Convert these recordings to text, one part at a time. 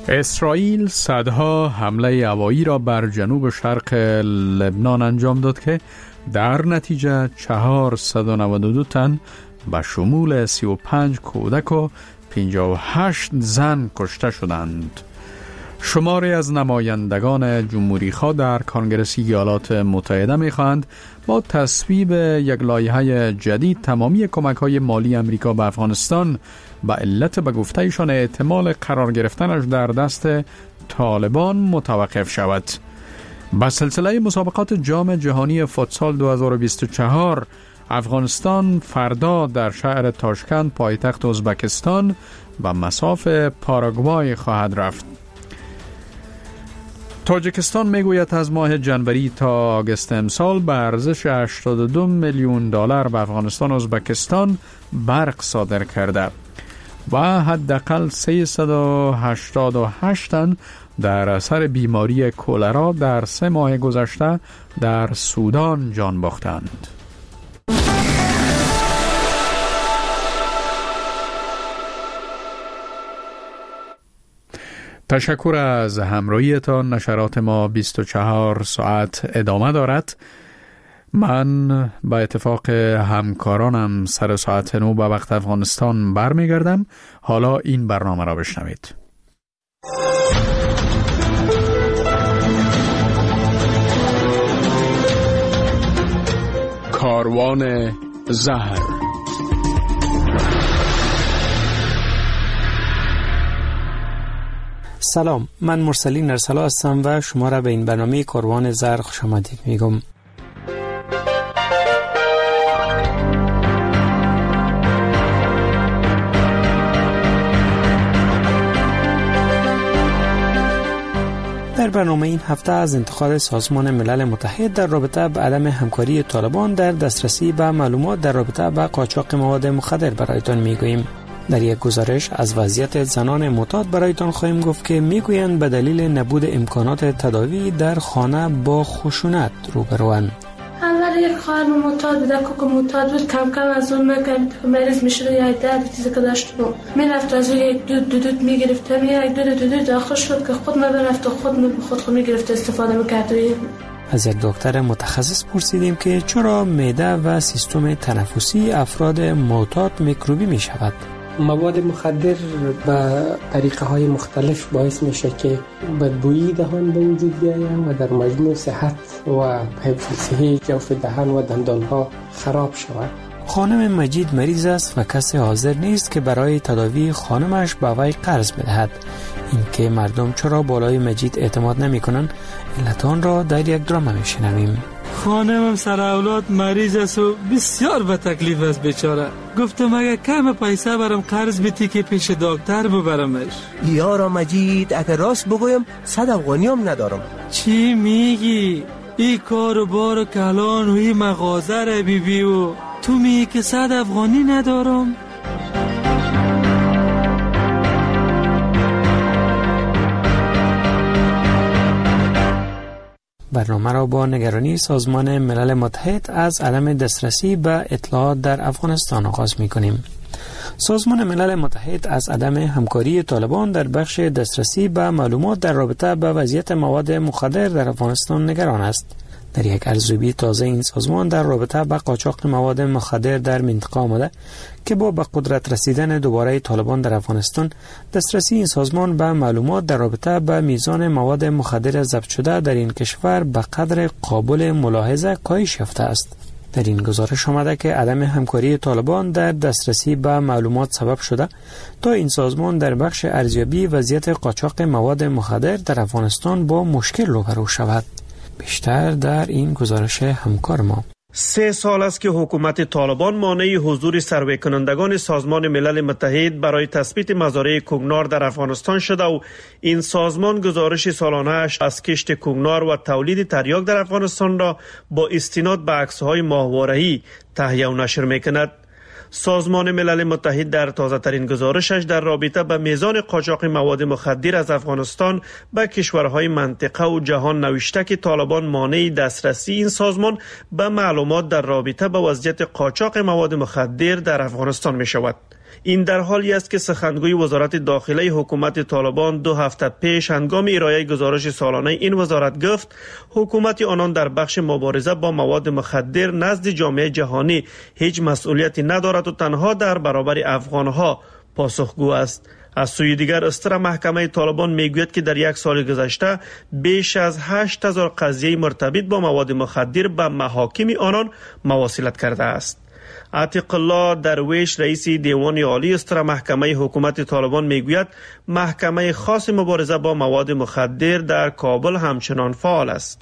اسرائیل صدها حمله هوایی را بر جنوب شرق لبنان انجام داد که در نتیجه 492 تن به شمول 35 کودک و 58 زن کشته شدند. شماری از نمایندگان جمهوری‌خواه در کنگره ایالات متحده می‌خواهند با تصویب یک لایحه جدید تمامی کمک‌های مالی امریکا به افغانستان به علت به گفته‌ایشان احتمال قرار گرفتنش در دست طالبان متوقف شود. به سلسله مسابقات جام جهانی فوتسال 2024 افغانستان فردا در شهر تاشکند پایتخت ازبکستان به مصاف پاراگوای خواهد رفت. تاجیکستان میگوید از ماه جنوری تا آگوست امسال به ارزش 82 میلیون دلار به افغانستان و ازبکستان برق صادر کرده و حداقل 388 تن در اثر بیماری کولرا در 3 ماه گذشته در سودان جان باختند. تشکر از همراهیتان. نشرات ما 24 ساعت ادامه دارد. من با اتفاق همکارانم سر ساعت 9 به وقت افغانستان برمیگردم. حالا این برنامه را بشنوید. کاروان زهر. سلام، من مرسلین ارسلا هستم و شما را به این برنامه کاروان زهر خوش آمدید میگم. در برنامه این هفته از انتقاد سازمان ملل متحد در رابطه با عدم همکاری طالبان در دسترسی به معلومات در رابطه با قاچاق مواد مخدر برایتان میگوییم. در یک گزارش از وضعیت زنان معتاد برایتان خواهیم گفت که میگویند به دلیل نبود امکانات تداوی در خانه با خشونت روبروند. اول یک خواهر معتاد بود، کوک معتاد بود، کم کم از اون مریض میشد، یا درد چیزی که داشت میرفت از اون یک دود میگرفت، یک دود داخل شد که خود میرفت و خود میگرفت استفاده میکرد. از یک دکتر متخصص پرسیدیم که چرا معده و سیستم تنفسی افراد معتاد میکروبی میشود. مواد مخدر به طریقه های مختلف باعث میشه که بدبویی دهان به وجود بیاید و در مجموع صحت و حفظ صحی جوف دهان و دندان ها خراب شود. خانم مجید مریض است و کسی حاضر نیست که برای تداوی خانمش به وی قرض بدهد. این که مردم چرا بالای مجید اعتماد نمی کنند علت آن را در یک درام میشنویم. خانمم سر اولاد مریض است و بسیار به تکلیف است بیچاره. گفتم اگه کم پیسه برم قرض بیتی که پیش دکتر ببرمش. یارا مجید اگه راست بگویم 100 افغانی هم ندارم. چی میگی؟ این کار و بار کلان و این مغازه را بیبی و تو میگی که 100 افغانی ندارم؟ برنامه را با نگرانی سازمان ملل متحد از عدم دسترسی به اطلاعات در افغانستان آغاز می کنیم. سازمان ملل متحد از عدم همکاری طالبان در بخش دسترسی به معلومات در رابطه با وضعیت مواد مخدر در افغانستان نگران است. در یک ارزیابی تازه این سازمان در رابطه با قاچاق مواد مخدر در منطقه آمده که با به قدرت رسیدن دوباره طالبان در افغانستان دسترسی این سازمان به معلومات در رابطه با میزان مواد مخدر ضبط شده در این کشور به قدر قابل ملاحظه کاهش یافته است. در این گزارش آمده که عدم همکاری طالبان در دسترسی به معلومات سبب شده تا این سازمان در بخش ارزیابی وضعیت قاچاق مواد مخدر در افغانستان با مشکل روبرو شود. بیشتر در این گزارش همکار ما. 3 سال است که حکومت طالبان مانع حضور سروی کنندگان سازمان ملل متحد برای تثبیت مزارع کوکنار در افغانستان شده و این سازمان گزارش سالانه‌اش از کشت کوکنار و تولید تریاک در افغانستان را با استناد به عکس‌های ماهواره‌ای تهیه و نشر می‌کند. سازمان ملل متحد در تازه‌ترین گزارشش در رابطه با میزان قاچاق مواد مخدر از افغانستان به کشورهای منطقه و جهان نوشته که طالبان مانع دسترسی این سازمان به معلومات در رابطه با وضعیت قاچاق مواد مخدر در افغانستان می شود. این در حالی است که سخنگوی وزارت داخله حکومت طالبان 2 هفته پیش هنگام ارائه گزارش سالانه این وزارت گفت حکومت آنان در بخش مبارزه با مواد مخدر نزد جامعه جهانی هیچ مسئولیتی ندارد و تنها در برابر افغانها پاسخگو است. از سوی دیگر استر محکمه طالبان میگوید که در یک سال گذشته بیش از 8000 قضیه مرتبط با مواد مخدر به محاکم آنان مواصلت کرده است. عتیق الله درویش رئیس دیوان عالی استر محکمه حکومت طالبان میگوید محکمه خاص مبارزه با مواد مخدر در کابل همچنان فعال است.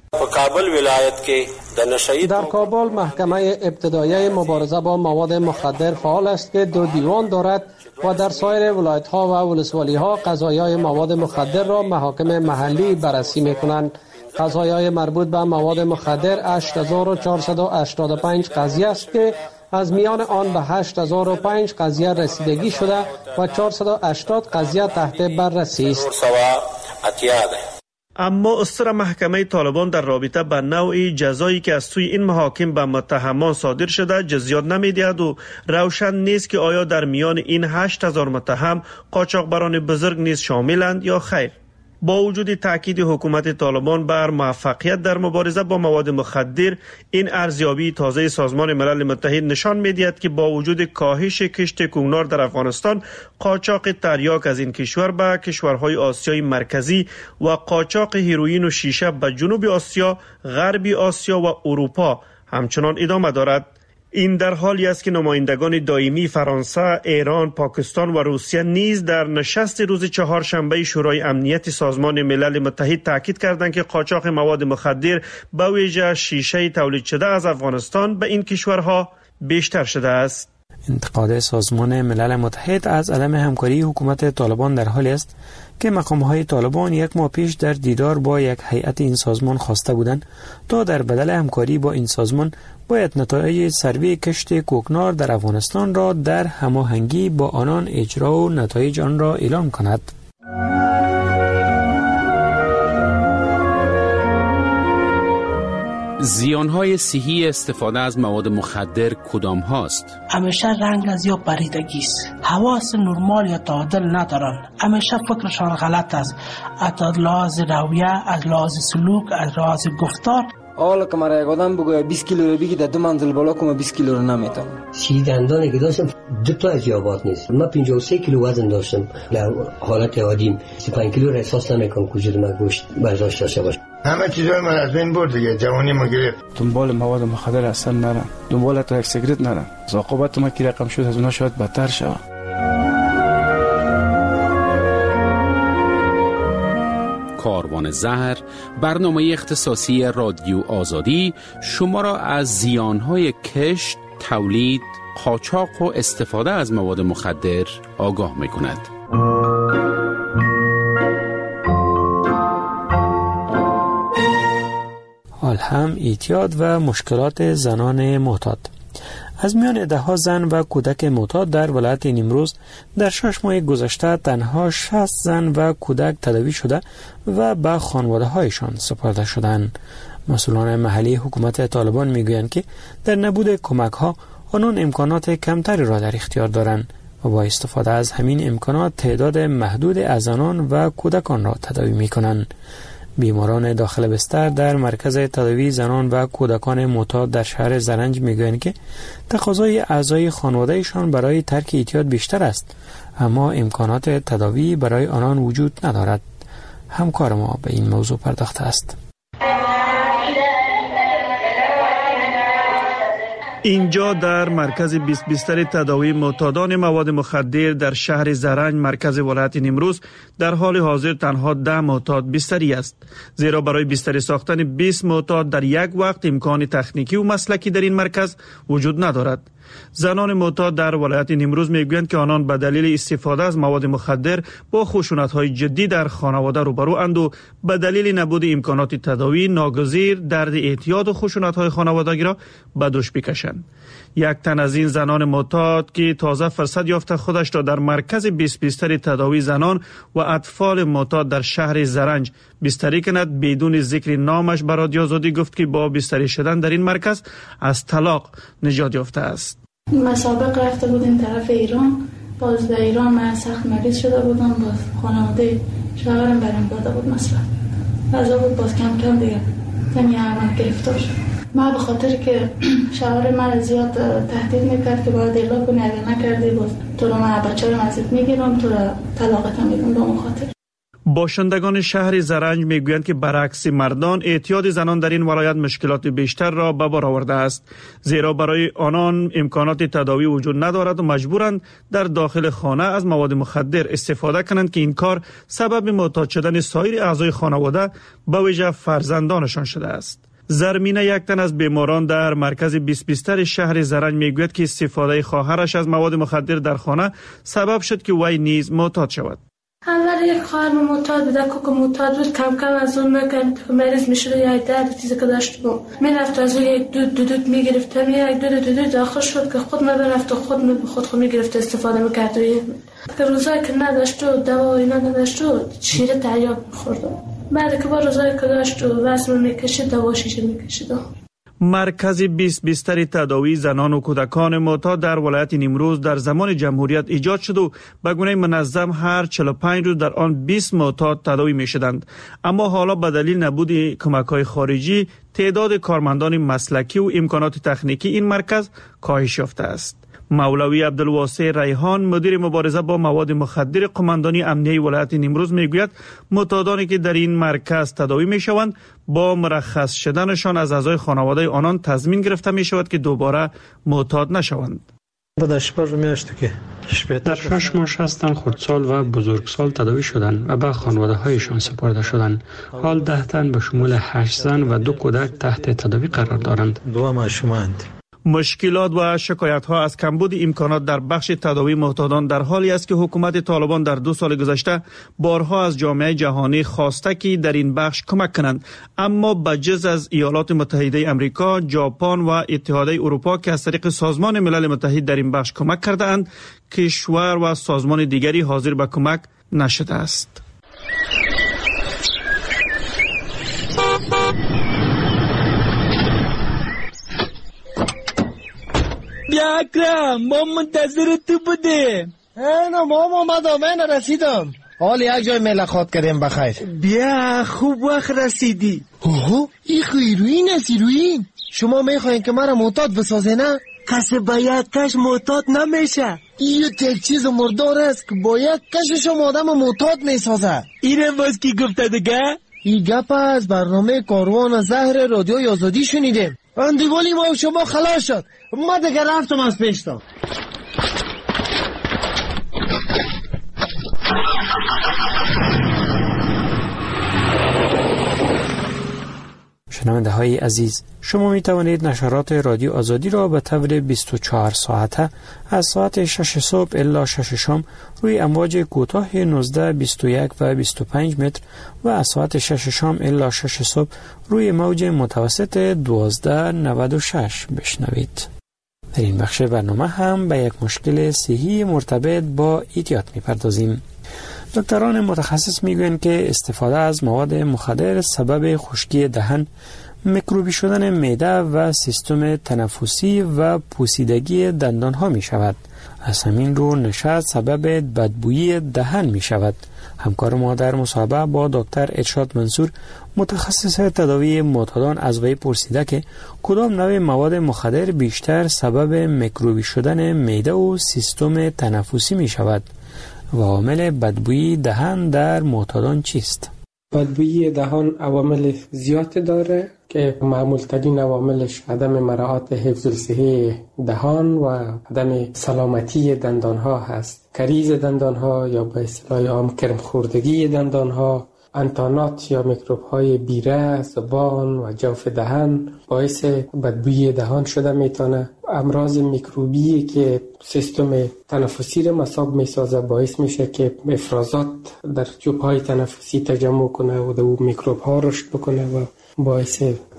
در کابل محکمه ابتدایی مبارزه با مواد مخدر فعال است که 2 دیوان دارد و در سایر ولایت ها و ولسوالی ها قضایای مواد مخدر را محاکم محلی بررسی می کنند. قضایای مربوط به مواد مخدر 8485 قضیه است که از میان آن به 8005 قضیه رسیدگی شده و 480 قضیه تحت بررسی است. اما استر محکمه طالبان در رابطه با نوع جزایی که از سوی این محاکم به متهمان صادر شده جزیات نمی‌دهد و روشن نیست که آیا در میان این 8000 متهم قاچاقبران بزرگ نیز شاملند یا خیر. با وجود تاکید حکومت طالبان بر موفقیت در مبارزه با مواد مخدر، این ارزیابی تازه سازمان ملل متحد نشان می‌دهد که با وجود کاهش کشت کوکنار در افغانستان، قاچاق تریاک از این کشور به کشورهای آسیای مرکزی و قاچاق هیروئین و شیشه به جنوب آسیا، غرب آسیا و اروپا همچنان ادامه دارد. این در حالی است که نمایندگان دائمی فرانسه، ایران، پاکستان و روسیه نیز در نشست روز چهارشنبه شورای امنیت سازمان ملل متحد تاکید کردند که قاچاق مواد مخدر به ویژه شیشه تولید شده از افغانستان به این کشورها بیشتر شده است. انتقاد سازمان ملل متحد از عدم همکاری حکومت طالبان در حالی است که مقام‌های طالبان 1 ماه پیش در دیدار با یک هیئت این سازمان خواسته بودند تا در بدل همکاری با این سازمان باید نتایج سروی کشت کوکنار در افغانستان را در هماهنگی با آنان اجرا و نتایج آن را اعلام کند. زیانهای صحی استفاده از مواد مخدر کدام هاست؟ همیشه رنگ از یا پریدگی است. حواس نرمال یا تعادل ندارن. همیشه فکرشان غلط است. از لحاظ رویه، از لحاظ سلوک، از لحاظ گفتار. حالا که مرا یک آدم بگوید 20 کیلو رو بگی در 2 منزل بالا کنم 20 کیلو رو نمیتونم. دندانی که داشتم 2 تا از یابات نیست. من 53 کیلو وزن داشتم. در حالت عادیم 35 کیلو را احساس نمیکنم وجود من گوشت برداشت داشته باشه. همه چیزای من از بین برد دیگه، جوانی ما گرفت. دنبال مواد مخدر اصلا نرم، دنبال تا یک سیگرت نرم. عاقبت ما کی رقم شد از اونها شاید بدتر شود. کاروان زهر، برنامه اختصاصی رادیو آزادی شما را از زیانهای کشت، تولید، قاچاق و استفاده از مواد مخدر آگاه می‌کند. حال هم اعتیاد و مشکلات زنان معتاد. از میان 10 زن و کودک معتاد در ولایت نیمروز در 6 ماه گذشته تنها 60 زن و کودک تداوی شده و به خانواده هایشان سپرده شدند. مسئولان محلی حکومت طالبان میگویند که در نبود کمک ها آنان امکانات کمتری را در اختیار دارند و با استفاده از همین امکانات تعداد محدود از زنان و کودکان را تداوی میکنند. بیماران داخل بستر در مرکز تداوی زنان و کودکان معتاد در شهر زرنج میگویند که تقاضای اعضای خانوادهشان برای ترک اعتیاد بیشتر است، اما امکانات تداوی برای آنان وجود ندارد. همکار ما به این موضوع پرداخته است. اینجا در مرکز 20 بستر تداوی معتادان مواد مخدر در شهر زرنج مرکز ولایت نیمروز در حال حاضر تنها 10 معتاد بستری است، زیرا برای بستری ساختن 20 معتاد در یک وقت امکان تکنیکی و مسلکی در این مرکز وجود ندارد. زنان معتاد در ولایت نیمروز میگویند که آنان به دلیل استفاده از مواد مخدر با خشونت‌های جدی در خانواده روبرو اند و به دلیل نبود امکانات تداوی ناگزیر درد اعتیاد و خشونت‌های خانوادگی را به دوش بکشند. یک تن از این زنان معتاد که تازه فرصت یافته خودش را در مرکز 20 بستر تداوی زنان و اطفال معتاد در شهر زرنج بستری کند، بدون ذکر نامش به رادیو آزادی گفت که با بستری شدن در این مرکز از طلاق نجات یافته است. مسابقه رفته بودیم طرف ایران، باز در ایران من سخت مریض شده بودم، باز خانواده شوهرم برام داده بود مثلا غذا بود، باز کم کم دیگه تنی عمل گرفتار شد. من به خاطر که شوهر من زیاد تهدید میکرد که باید اعلام کنی، اگر نکردی باز تو رو من بچه رو ازت میگیرم، تو رو طلاقت هم میدم. به اون خاطر باشندگان شهر زرنج میگویند که برعکس مردان اعتیاد زنان در این ولایت مشکلات بیشتر را به بار آورده است، زیرا برای آنان امکانات تداوی وجود ندارد و مجبورند در داخل خانه از مواد مخدر استفاده کنند که این کار سبب معتاد شدن سایر اعضای خانواده به ویژه فرزندانشان شده است. زرمینه، یک تن از بیماران در مرکز 20 شهر زرنج میگوید که استفاده خواهرش از مواد مخدر در خانه سبب شد که وی نیز معتاد شود. اول یک خواهر معتاد بود، که معتاد بود کم کم از اون میکرد مریض میشد، یا درد چیزی که داشت بود میرفت از اون یک دود میگرفت، یک دود آخر شد که خود میرفت و خود میگرفت استفاده میکرد. که روزایی که نداشت و دوا و اینا نداشت و شیر تریاک میخورد، بعد که با روزایی که داشت و وزن میکشید دوا شیشه میکشید. مرکز 20 بستر تداوی زنان و کودکان معتاد در ولایت نیمروز در زمان جمهوریت ایجاد شد و به گونه منظم هر 45 روز در آن 20 معتاد تداوی می شدند. اما حالا به دلیل نبود کمک‌های خارجی تعداد کارمندان مسلکی و امکانات تکنیکی این مرکز کاهش یافته است. مولوی عبدالواسع ریحان، مدیر مبارزه با مواد مخدر قماندانی امنیه ولایت نیمروز میگوید معتادانی که در این مرکز تداوی میشوند با مرخص شدنشان از اعضای خانواده آنان تضمین گرفته می شود که دوباره معتاد نشوند. در 6 ماه 60 تن خردسال و بزرگسال تداوی شدند و به خانواده هایشان سپرده شدند. حال 10 تن به شمول 8 زن و 2 کودک تحت تداوی قرار دارند. 2 معشومند. مشکلات و شکایت ها از کمبود امکانات در بخش تداوی معتادان در حالی است که حکومت طالبان در 2 سال گذشته بارها از جامعه جهانی خواسته که در این بخش کمک کنند، اما بجز از ایالات متحده آمریکا، ژاپن و اتحادیه اروپا که از طریق سازمان ملل متحد در این بخش کمک کرده اند، کشور و سازمان دیگری حاضر به کمک نشده است. بیا اکرم، ما منتظر تو بودیم. نه ماما اومدم، من رسیدم. حال یک جای ملاقات کردیم بخیر. بیا خوب وقت رسیدی. اوه این هیروین است. هیروین شما میخواین که مرا معتاد بسازه؟ نه کسی باید کش معتاد نمیشه. این یک چیز مردار است که باید کشش آدم معتاد میسازه. اینه باز کی گفته دیگه؟ این گپ از برنامه کاروان زهر رادیوی آزادی شنیدیم. اندیوالی ما شما خلاص شد، ما دیگه رفتم از پیشتم. شنونده های عزیز، شما می توانید نشرات رادیو آزادی را به طور 24 ساعته از ساعت 6 صبح الی 6 شام روی امواج کوتاه 19, 21 و 25 متر و از ساعت 6 شام الی 6 صبح روی موج متوسط 12.96 بشنوید. در این بخش برنامه هم به یک مشکل صحی مرتبط با اعتیاد می پردازیم. دکتران متخصص میگویند که استفاده از مواد مخدر سبب خشکی دهن، میکروبی شدن معده و سیستم تنفسی و پوسیدگی دندان ها می شود. از همین رو نشاط سبب بدبویی دهن می شود. همکار ما در مصاحبه با دکتر ارشاد منصور، متخصص تداوی معتادان، از وی پرسیده که کدام نوع مواد مخدر بیشتر سبب میکروبی شدن معده و سیستم تنفسی می شود و عامل بدبویی دهن در معتادان چیست؟ بدبویی دهان عوامل زیاد داره که معمول ترین عواملش عدم مراعات حفظ الصحه دهان و عدم سلامتی دندان ها هست. کریز دندان ها یا به اصطلاح عام کرم خوردگی دندان ها، انتانات یا میکروب های بیره، زبان و جوف دهن باعث بدبویی دهان شده میتونه. امراض میکروبی که سیستم تنفسی را مصاب میسازه باعث میشه که افرازات در جوب های تنفسی تجمع کنه و دو میکروب ها رشد بکنه و باعث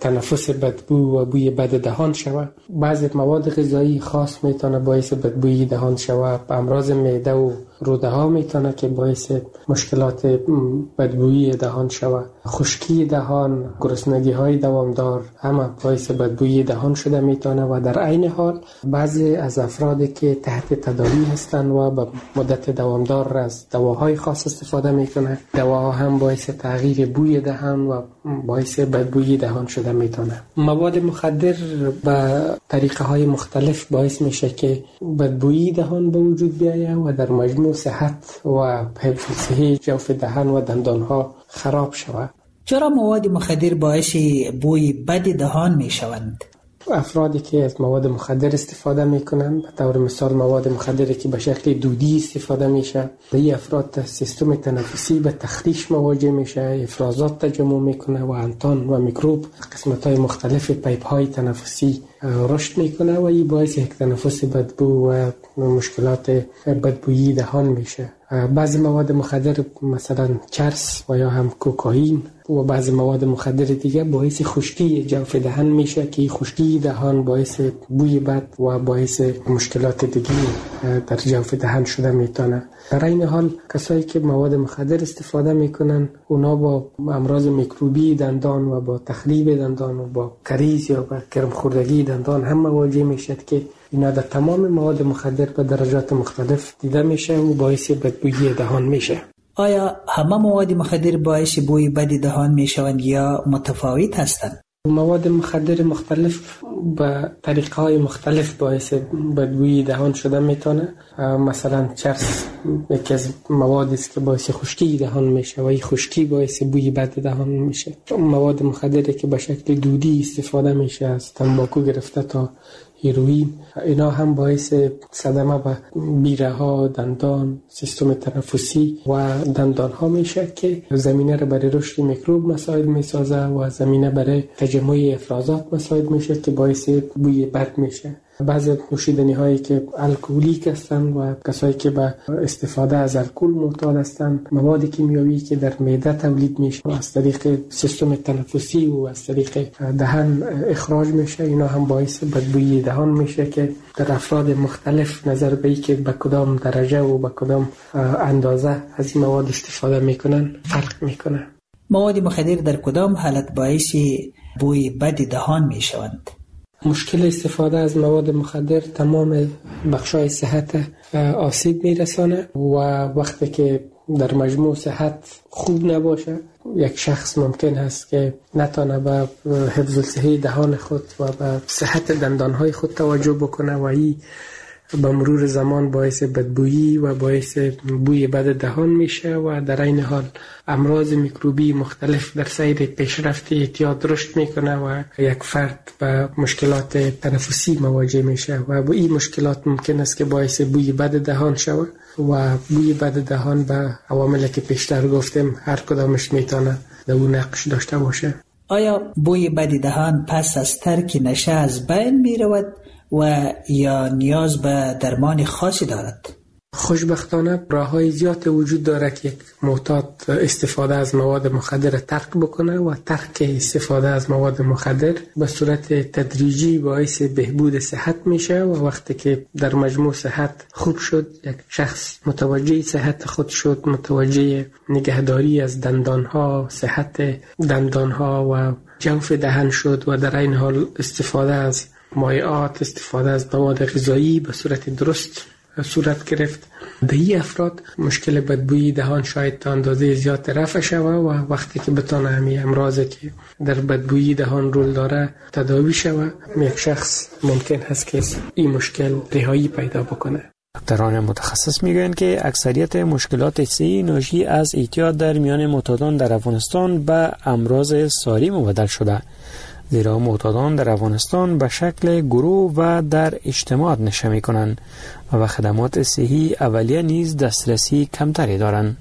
تنفس بدبو و بوی بد دهان شود. بعضی مواد غذایی خاص میتونه باعث بدبویی دهان شود. امراض معده و روده ها میتونه که باعث مشکلات بدبویی دهان شود. خشکی دهان، گرسنگی های دوامدار همه باعث بدبویی دهان شده میتونه و در عین حال بعضی از افرادی که تحت تداوی هستند و به مدت دوامدار از دواهای خاص استفاده میکنه، دواها هم باعث تغییر بوی دهان و باعث بدبویی دهان شده میتونه. مواد مخدر به طریقه های مختلف باعث میشه که بدبویی دهان به وجود بیاید و در مجموع صحت و حفظ صحی جوف دهان و دندان ها خراب شود. چرا مواد مخدر باعث بوی بد دهان می شوند؟ افرادی که از مواد مخدر استفاده میکنن، به طور مثال مواد مخدری که به شکل دودی استفاده میشه، این افراد سیستم تنفسی به تخریش مواجه میشه، افرازات تجمع میکنه و انتان و میکروب قسمت های مختلف پیپ های تنفسی رشد میکنه و این باعث یک تنفس بدبو و مشکلات بدبویی دهان میشه. بعضی مواد مخدر مثلا چرس و یا هم کوکائین و بعضی مواد مخدر دیگه باعث خشکی جوف دهان میشه که خشکی دهان باعث بوی بد و باعث مشکلات دیگه در جوف دهان شده میتونه. در این حال کسایی که مواد مخدر استفاده میکنن اونا با امراض میکروبی دندان و با تخریب دندان و با کریز یا با کرم خوردگی دندان هم مواجه میشد که اینا در تمام مواد مخدر به درجات مختلف دیده میشه و باعث بدبویی دهان میشه. آیا همه مواد مخدر باعث بوی بد دهان میشوند یا متفاوت هستند؟ مواد مخدر مختلف به طریقه های مختلف باعث بدبویی دهان شده میتونه. مثلا چرس یکی از موادی است که باعث خشکی دهان میشه و این خشکی باعث بوی بد دهان میشه. مواد مخدری که به شکل دودی استفاده میشه، از تنباکو گرفته تا هیروئین، اینا هم باعث صدمه به میره ها، دندان، سیستم تنفسی و دندان ها میشه که زمینه را برای رشد میکروب مساعد میسازه و زمینه برای تجمع افرازات مساعد میشه که باعث بوی بد میشه. بعضی نوشیدنی هایی که الکلیک هستند و کسایی که به استفاده از الکل معتاد هستند، مواد کیمیایی که در معده تولید میشه و از طریق سیستم تنفسی و از طریق دهان اخراج میشه، اینا هم باعث بدبویی دهان میشه که در افراد مختلف نظر به اینکه به کدام درجه و به کدام اندازه از این مواد استفاده میکنن فرق میکنه. مواد مخدر در کدام حالت باعث بوی بد دهان میشوند؟ مشکل استفاده از مواد مخدر تمام بخشای صحت آسیب میرسانه و وقتی که در مجموع صحت خوب نباشه، یک شخص ممکن هست که نتانه به حفظ صحی دهان خود و به صحت دندانهای خود توجه بکنه و این به مرور زمان باعث بدبویی و باعث بوی بد دهان میشه و در این حال امراض میکروبی مختلف در سیر پیشرفت اعتیاد رشد میکنه و یک فرد به مشکلات تنفسی مواجه میشه و با این مشکلات ممکن است که باعث بوی بد دهان شود و بوی بد دهان به عواملی که پیشتر گفتیم هر کدامش میتونه در اون نقش داشته باشه. آیا بوی بد دهان پس از ترک نشه از بین میرود و یا نیاز به درمان خاصی دارد؟ خوشبختانه راه‌های زیاد وجود داره که یک معتاد استفاده از مواد مخدر ترک بکنه و ترک استفاده از مواد مخدر به صورت تدریجی باعث بهبود صحت میشه و وقتی که در مجموع صحت خوب شد، یک شخص متوجه صحت خود شد، متوجه نگهداری از دندانها، صحت دندانها و جوف دهان شد و در این حال استفاده از مایعات، استفاده از مواد غذایی به صورت درست صورت گرفت، در این افراد مشکل بدبویی دهان شاید تا اندازه زیاد رفع شوه و وقتی که بتونه همین امراضی که در بدبویی دهان رول داره تداوی شوه، یک شخص ممکن هست که این مشکل رهایی پیدا بکنه. دکتران متخصص میگویند که اکثریت مشکلات صحی ناشی از اعتیاد در میان معتادان در افغانستان به امراض ساری مبدل شده، زیرا معتادان در افغانستان به شکل گروه و در اجتماع نشه میکنند و به خدمات صحی اولیه نیز دسترسی کمتری دارند.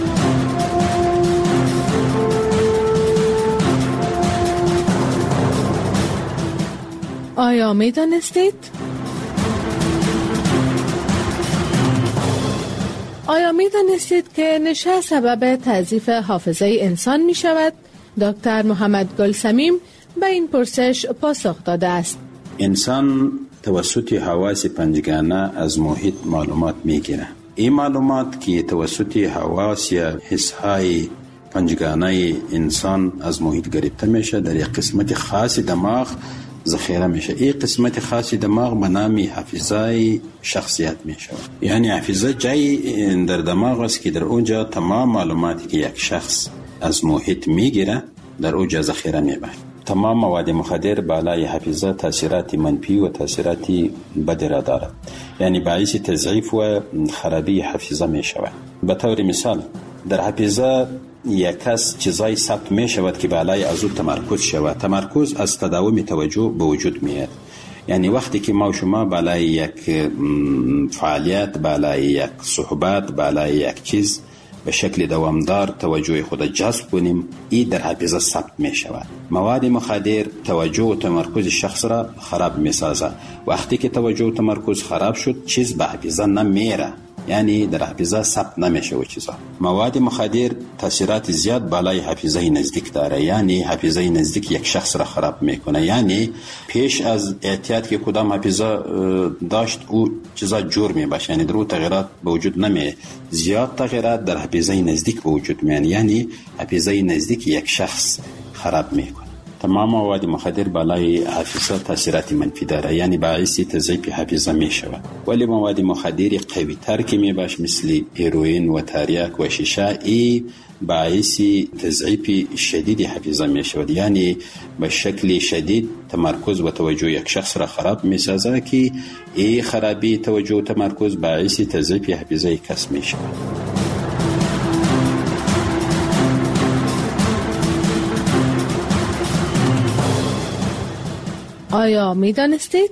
آیا میدانستید؟ آیا میدانستید که نشه سبب تضعیف حافظه انسان می شود؟ دکتر محمد گلسمیم به این پرسش پاسخ داده است. انسان توسط حواس پنجگانه از محیط معلومات میگیره. این معلومات که توسط حواس یا حسهای پنجگانه انسان از محیط گرفته میشه در یک قسمت خاص دماغ ذخیره میشه. این قسمت خاص دماغ به نام حافظه شخصیت میشه. یعنی حافظه جای در دماغ است که در اونجا تمام معلوماتی که یک شخص از محیط میگیره در اونجا ذخیره میبره. تمام مواد مخدر بالای حافظه تاثیرات منفی و تاثیرات بد را دارد، یعنی باعث تضعیف و خرابی حافظه می شود. به طور مثال در حافظه یک کس چیزای ثبت می شود که بالای از او تمرکز شود. تمرکز از تداوم توجه به وجود میاد. یعنی وقتی که ما و شما بالای یک فعالیت، بالای یک صحبت، بالای یک چیز به شکل دوامدار توجه خود جذب کنیم، این در حافظه ثبت می شود. مواد مخدر توجه و تمرکز شخص را خراب می سازد. وقتی که توجه و تمرکز خراب شد چیز به حافظه نمیره، یعنی در حافظه ثبت نمیشه و چیزا. مواد مخدر تاثیرات زیاد بالای حافظه نزدیک داره، یعنی حافظه نزدیک یک شخص را خراب میکنه. یعنی پیش از احتیاط که کدام حافظه داشت او چیزا جور میباشه، یعنی در او تغییرات به وجود نمیه. زیاد تغییرات در حافظه نزدیک به وجود میان، یعنی حافظه نزدیک یک شخص خراب میکنه. تمام مواد مخدر بالای حافظه تاثیرات منفی داره، یعنی باعث تضعیف حافظه می شود. ولی مواد مخدر قوی تر که می باش مثل هیروئین و تریاک و شیشه، ای باعث تضعیف شدید حافظه می شود، یعنی به شکل شدید تمرکز و توجه یک شخص را خراب می سازد که ای خرابی توجه و تمرکز باعث تضعیف حافظه کس می شود. آیا می دانستید؟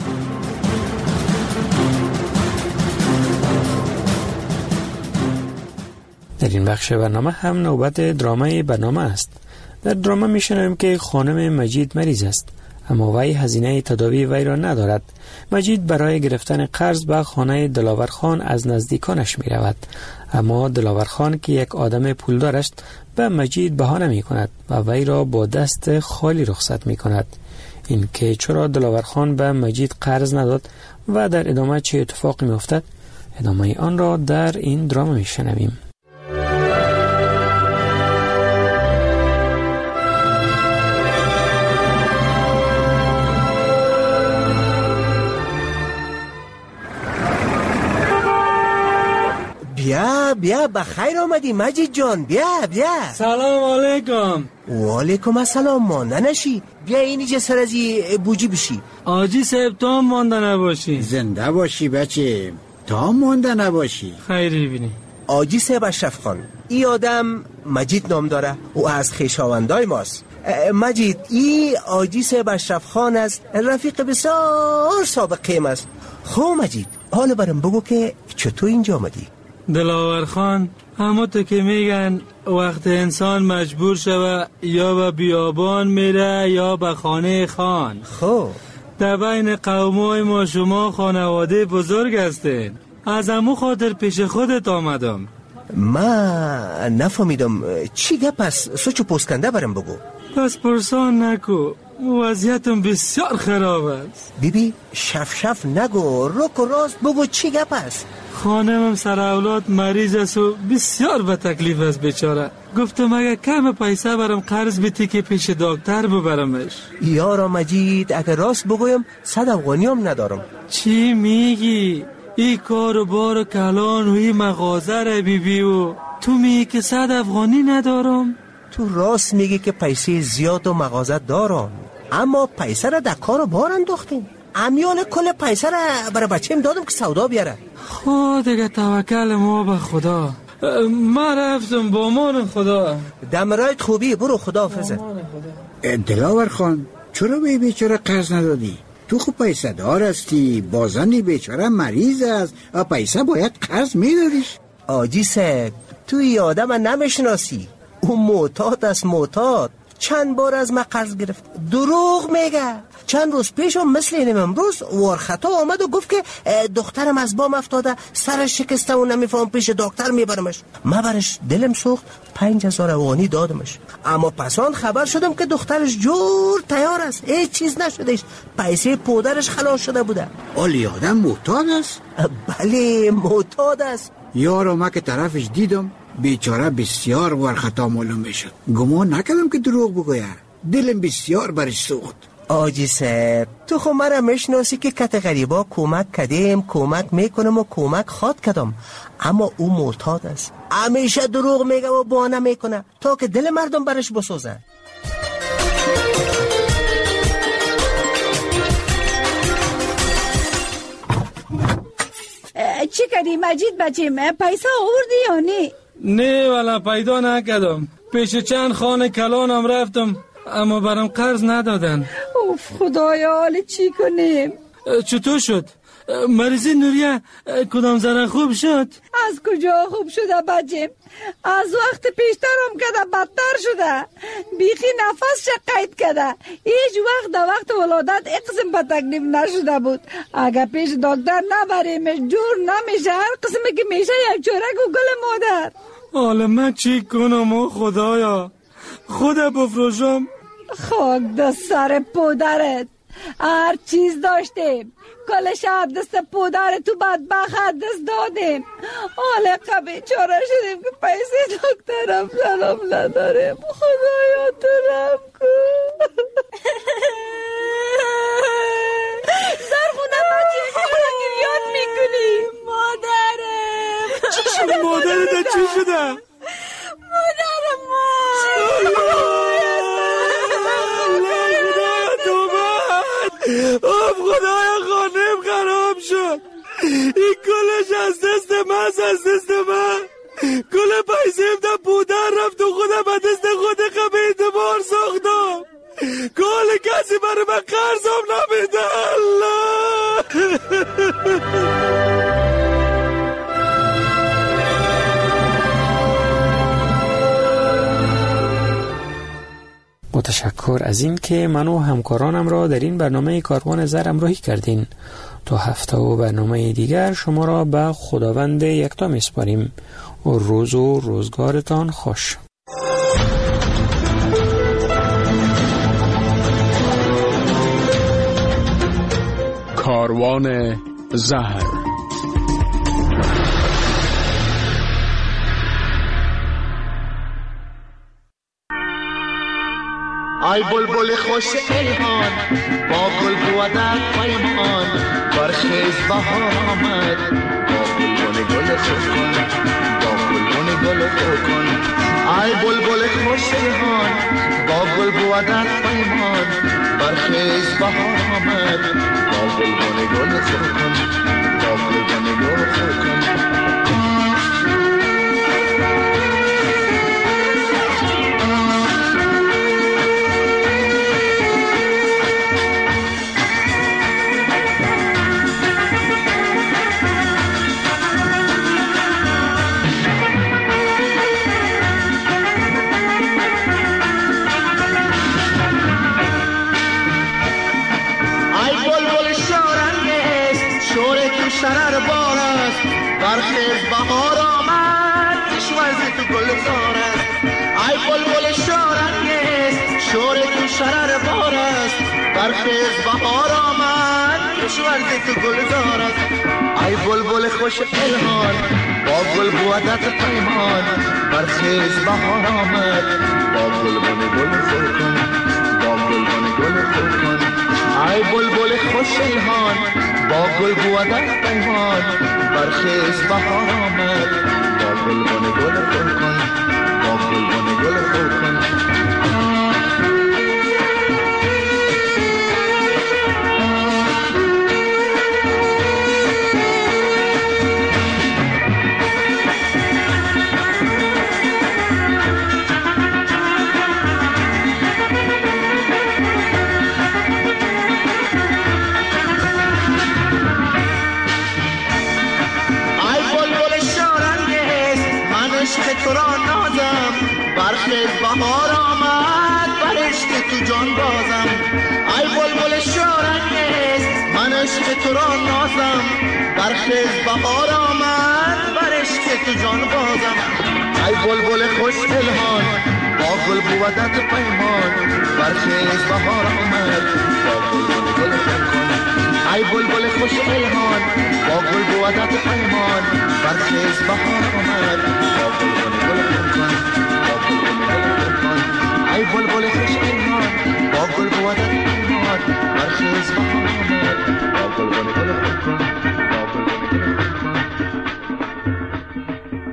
در این بخش برنامه هم نوبت درامای برنامه است. در درامه می شنویم که خانم مجید مریض است، اما وی هزینه تداوی وی را ندارد. مجید برای گرفتن قرض به خانه دلاور خان از نزدیکانش می رود، اما دلاور خان که یک آدم پولدار است به مجید بهانه می کند و وی را با دست خالی رخصت می کند. این که چرا دلاور خان به مجید قرض نداد و در ادامه چه اتفاقی می افتد، ادامه آن را در این دراما می شنویم. بیا بخیر آمدی مجید جان. بیا سلام علیکم. و علیکم السلام. مانده نشی، بیا اینجا سر از بوجی بشی. آجی صاحب تا مانده نباشی. زنده باشی بچه، تا مانده نباشی. خیری بینی. آجی صاحب اشرف خان، این آدم مجید نام داره و از خویشاوندای ماست. مجید، این آجی صاحب اشرف خان است، رفیق بسیار سابقه است. خب مجید، حالا برام بگو که چطور اینجا آمدی؟ دلاور خان، همه تو که میگن وقت انسان مجبور شوه یا به بیابان میره یا به خانه خان. خب در بین قومای ما شما خانواده بزرگ هستین، از همو خاطر پیش خودت آمدم. ما نفهمیدم چی گپ است، سوچو پوسکنده برم بگو. پس پرسان نکو، وضعیتم بسیار خراب است. بیبی شف نگو، رک و راست بگو چی گپ است. خانمم سر اولاد مریض است و بسیار به تکلیف است بیچاره. گفتم اگه کم پیسه برم قرض بیتی که پیش دکتر ببرمش. یارا مجید، اگه راست بگویم 100 افغانی هم ندارم. چی میگی؟ ای کار و بار و کلان و ای مغازه را بیبی و تو میگی که 100 افغانی ندارم؟ تو راست میگی که پیسه زیاد و مغازه دارم، اما پیسه را در کار و بار انداختیم. امیال کل پیسه را برای بچه‌م دادم که سودا بیاره. خود دیگه توکل ما به خدا. ما رفتم با امان خدا. دمرایت خوبی، برو خدا حافظه. دلاور خان، چرا به بیچاره قرض ندادی؟ تو خوب پیسه دار هستی، بازن بیچاره مریض است و پیسه باید قرض میدادیش. آجی صاحب، تو ای آدم نمیشناسی، اون معتاد است، معتاد. چند بار از من قرض گرفت. دروغ میگه. چند روز پیش مثل اینم امروز وارخطا آمد و گفت که دخترم از بام افتاده، سرش شکسته و نمیفهم، پیش دکتر میبرمش. من برش دلم سوخت، 5000 افغانی دادمش. اما پسان خبر شدم که دخترش جور تیار است، هیچ چیز نشدهش، پیسه پودرش خلاص شده بوده. آلی آدم معتاد است؟ بله معتاد است. یارو ما که طرفش دیدم بیچاره بسیار ورخطا معلوم میشد. گمان نکردم که دروغ بگوید. دلم بسیار برش سوخت. آجی صاحب تو خو مرا میشناسی که کت غریبا کمک کردیم، کمک میکنم و کمک خواد کردم، اما او معتاد است. همیشه دروغ میگه و بهانه میکنه تا که دل مردم برش بسوزه. چی کردی مجید بچیم؟ پیسه آوردی یا نه؟ نه والا پیدا نکردم. پیش چند خانه کلانم رفتم اما برام قرض ندادن. اوف خدایا حالا چی کنیم؟ چطور شد؟ مریضی نوریه کدام ذره خوب شد؟ از کجا خوب شده بچیم؟ از وقت پیشترم کده بدتر شده. بیخی نفسش قید کده. هیچ وقت در وقت ولادت اقسم به تکلیف نشده بود. اگر پیش دکتر نبریمش جور نمیشه. هر قسمی که میشه یک چورک و گل مادر. حالا من چی کنم خدایا؟ خدا بفروشم؟ خاک دست سر پودرت. هر چیز داشتیم، کل شب دست پودر تو بدبخت دست دادیم. حالا بیچاره شدیم که پیسه دکترم سلام نداریم. خدایا تو رحم کن. زرخونه بچه چرا گریان میکنی؟ مادرم چی شد مادرت؟ چی شده؟ مادرم خدایا خانم خراب شد. این کلش از دست من کل پیسیم در پودر رفت و خودم به دست خود اعتبار ساختم. کل کسی برای من قرضم نمیده. الله متشکر از این که من و همکارانم را در این برنامه کاروان زر همراهی کردین. تا هفته و برنامه دیگر شما را به خداوند یکتا میسپاریم و روز و روزگارتان خوش. کاروان زهر. ای بلبل خوش الهان با گل بودت پیمان، برخیز بهار آمد با گلبن گل خود کن، با گلبن گل خود کن. ای بلبل خوش الهان با گل بودت پیمان، برخیز بهار آمد با گلبن گل خود کن، با گلبن گل خود کن. شرر بار است برخیز بهار آمد کشورزی تو گلزار است. ای بلبل شارنگیز شور تو شرر بار است برخیز بهار آمد کشورزی تو گلزار است. ای بلبل خوش الهان با گل بودت پیمان، برخیز بهار آمد با گلبن گل خود کن، با گلبن گل خود کن. ای بلبل خوش الهان با گل بودت پیمان، برخیز بهار آمد با گلبن گل خود کن، با گلبن گل خود کن. تو را نازم برخیز بهار آمد جان بازم. ای بلبل شورانگیز من عشق تو را نازم. برخیز بهار آمد بر عشق تو جان بازم. ای بلبل خوش الهان با گل بودت پیمان. برخیز بهار آمد با گل پیمان. ای بلبل خوش الهان با گل بودت پیمان. برخیز بهار آمد